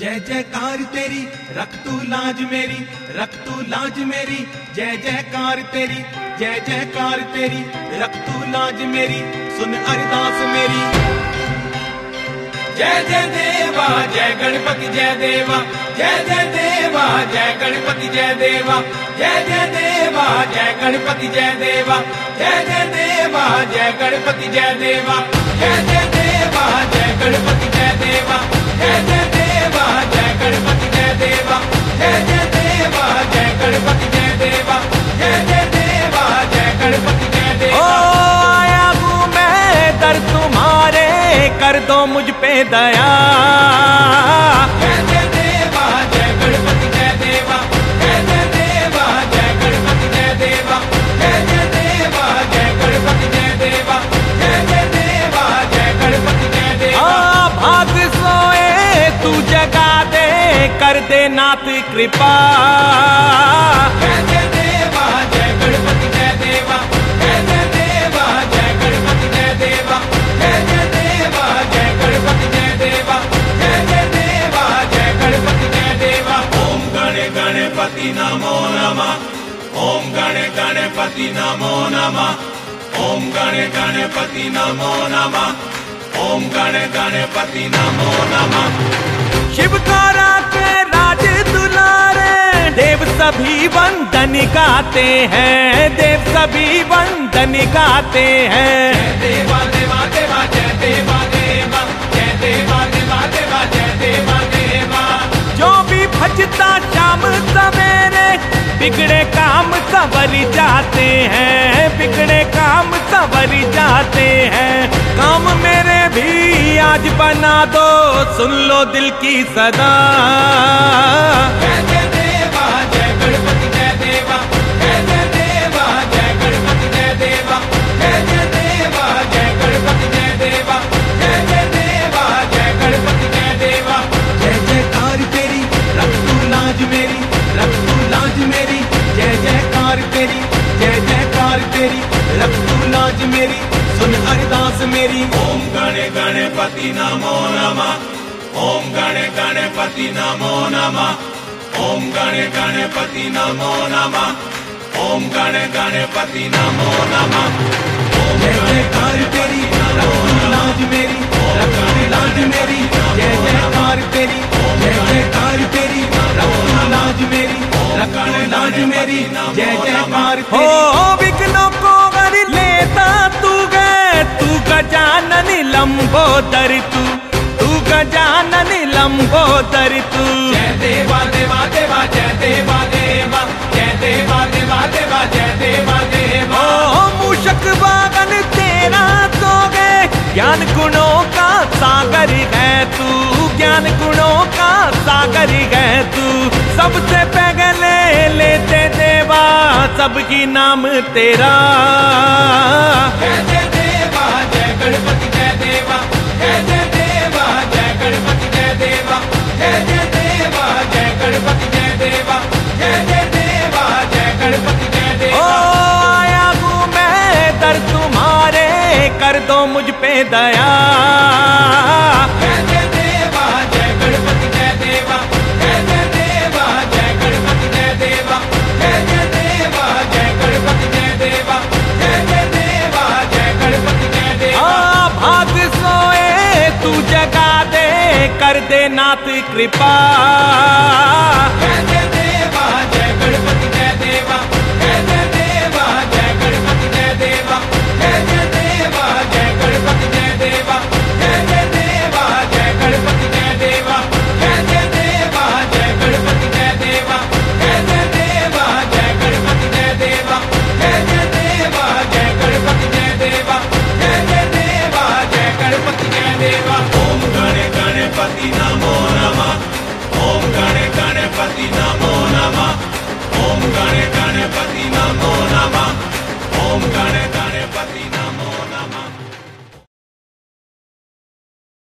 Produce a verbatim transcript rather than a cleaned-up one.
जय जयकार तेरी रख तू लाज मेरी, रख तू लाज मेरी, जय जयकार तेरी, जय जयकार तेरी रख तू लाज मेरी, सुन अरदास मेरी। जय जय देवा जय गणपति जय देवा, जय जय देवा जय गणपति जय देवा, जय जय देवा जय गणपति जय देवा, जय जय देवा जय गणपति जय देवा, जय जय देवा जय गणपति जय देवा, जय जय देवा जय गणपति जय देवा, जय जय देवा जय गणपति जय देवा, जय जय देवा जय गणपति जय देवा। ओ आया हूँ मैं दर तुम्हारे, कर दो मुझ पे दया। जय जय देवा जय गणपति जय देवा, जय जय देवा जय गणपति जय देवा, जय जय देवा जय गणपति जय देवा, जय जय देवा जय गणपति जय देवा। आ भाग सोए तू जगा दे, कर दे नाथ कृपा। जय जय देवा जय गणपति जय देवा, जय जय देवा जय गणपति जय देवा, जय जय देवा जय गणपति जय देवा, जय जय देवा जय गणपति जय देवा। ओम गणे गणपति नमो नमः, ओम गणे गणपति नमो नमः, ओम गणे गणपति नमो नमः, ओम गणे गणपति नमो नमः। शिव कारा के राज दुलारे, देव सभी वंदन गाते हैं, देव सभी वंदन गाते हैं। जय देवा देवा देवा जय देवा देवा, जय देवा देवा देवा जय देवा देवा। जो भी भजता शाम सवेरे, बिगड़े काम संवर जाते हैं, बिगड़े काम संवर जाते हैं। काम मेरे भी आज बना दो, सुन लो दिल की सदा। जय जय देवा जय गणपति जय देवा, जय जय देवा जय गणपति जय देवा, जय जय देवा जय गणपति जय देवा, जय जय देवा जय गणपति जय देवा। जय जयकार तेरी रख तू लाज मेरी, रख तू लाज मेरी, जय जयकार तेरी, जय जयकार तेरी रख तू लाज मेरी, सुन अरदास मेरी। ओम गणे गणपति नमो नमः, ओम गणे गणपति नमो नमः, ओम गणे गणपति नमो नमः, ओम गणे गणपति नमो नमः। जय जयकार तेरी रख तू लाज मेरी, रख तू लाज मेरी, जय जयकार तेरी, जय जयकार तेरी रख तू लाज मेरी, रख तू लाज मेरी, जय जयकार तेरी। हो विघ्नों को गर लेता तू गे, तू गजानन लंबोदर तू, तू गजानन लंबोदर तू। जय देवा देवा देवा जय देवा देवा, जय देवा देवा देवा जय देवा देवा। ओ मूषक वागन तेरा सोगे, ज्ञान गुणों का सागर है तू, ज्ञान गुणों का सागर है तू। सबसे पहले लेते देवा सबकी नाम तेरा। जय जय देवा जय गणपति जय देवा, जय जय देवा जय गणपति जय देवा, जय जय देवा जय गणपति जय देवा, जय जय देवा जय गणपति जय देवा। ओ आया हूँ मैं दर तुम्हारे, कर दो मुझ पे दया। जय जय देवा जय गणपति जय देवा, जय जय देवा जय गणपति जय देवा, जय जय देवा जय गणपति जय देवा, जय जय देवा जय गणपति जय देवा। आ भाग सोए तू जगा दे, कर दे नाथ कृपा। जय